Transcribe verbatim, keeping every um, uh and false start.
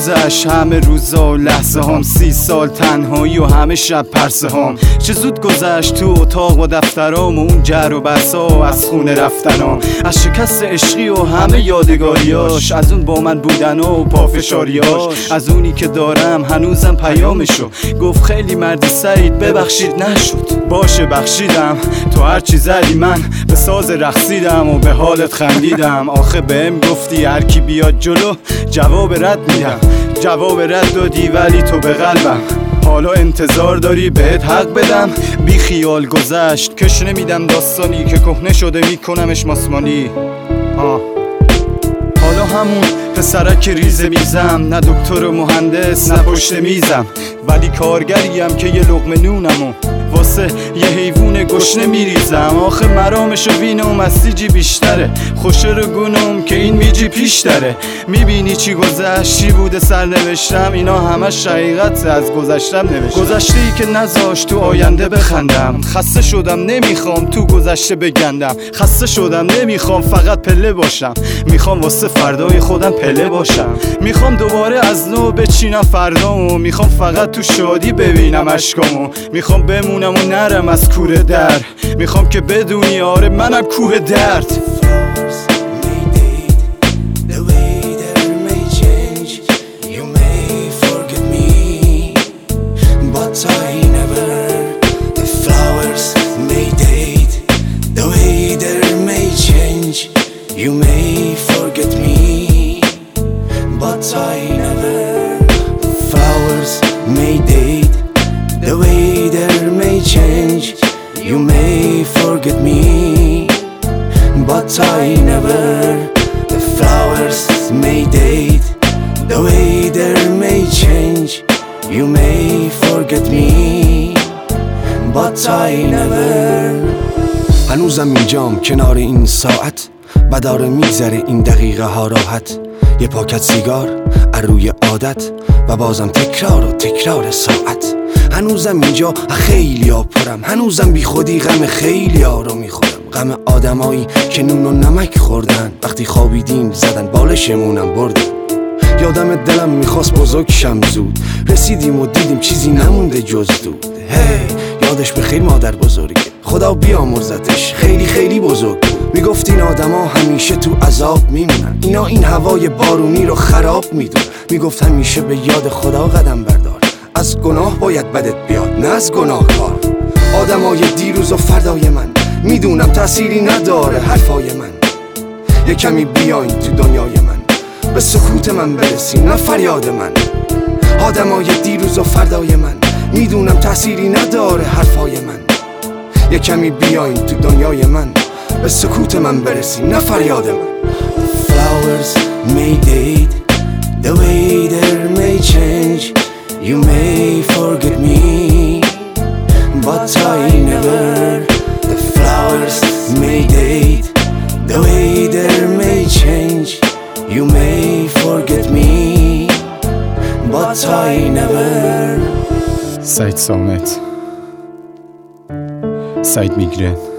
گذشت همه روزا و لحظه هم، سی سال تنهایی و همه شب پرسه هم. چه زود گذشت تو اتاق و دفترام و اون جر و بسا و از خونه رفتنام، از شکست عشقی و همه یادگاریاش، از اون با من بودن و پافشاریاش، از اونی که دارم هنوزم پیامشو. گفت خیلی مردی سعید ببخشید نشد. باشه بخشیدم، تو هرچی زدی من به ساز رقصیدم و به حالت خندیدم. آخه بهم گفتی هر کی بیاد جلو جواب رد میدم. جواب رد دادی ولی تو به قلبم. حالا انتظار داری بهت حق بدم؟ بی خیال گذشت کش نمیدم داستانی که کهنه شده میکنمش ماسمانی. آه حالا همون پسرک ریزه میزم، نه دکتر و مهندس نه پشت میزم، ولی کارگریم که یه لقمه نونمو واسه یه حیوون گشنه میریزم. آخه مرامش و وینم مسیجی بیشتره، خوشه رو گونم که این میجی پیش داره. میبینی چی گذشت چی بوده سر نوشتم، اینا همش حقیقت از گذشتم نوشتم. گذشته ای که نذاشت تو آینده بخندم، خسته شدم نمیخوام تو گذشته بگندم. خسته شدم نمیخوام فقط پله باشم، میخوام واسه فردای خودم پله باشم. میخوام دوباره از نو بچینم فردامو، میخوام فقط تو شادی ببینم اشکامو. میخوام بمونم و نرم از کوره در، میخوام که بدونی آره منم کوه درد. You may forget me, but I never. Flowers may date, the weather may change. You may forget me, but I never. The flowers may date, the weather may change. You may forget me, but I never. هنوزم اینجام کنار این ساعت و داره میگذره این دقیقه ها راحت. یه پاکت سیگار روی عادت و بازم تکرار و تکرار ساعت. هنوزم اینجا خیلی ها پرم، هنوزم بی خودی غم خیلی ها رو میخورم. غم آدمایی که نون و نمک خوردن، وقتی خوابیدیم زدن بالشمونم بردن. یادم دلم میخواست بزرگ شم زود، رسیدیم و دیدیم چیزی نمونده جز دود. هی یادش بخیر مادر بزرگه، خدا بیامرزتش خیلی خیلی بزرگ. میگفت این آدما همیشه تو عذاب میمونن، اینا این هوای بارونی رو خراب میدون. میگفت همیشه به یاد خدا قدم بردار، از گناه باید بدت بیاد نه از گناه کار. آدمای دیروز و فردای من میدونم تأثیری نداره حرفای من. یه کمی بیاین تو دنیای من، به سکوت من برسین نه فریاد من. آدمای دیروز و فردای من میدونم تأثیری نداره حرفای من. یه کمی بیاین تو دنیای من، به سکوت من برسین نه فریاد من. Flowers may date, the weather may change. You may forget me, but I never. The flowers may date, the weather may change. You may forget me, but I never. سعید صامت، سعید میگرن.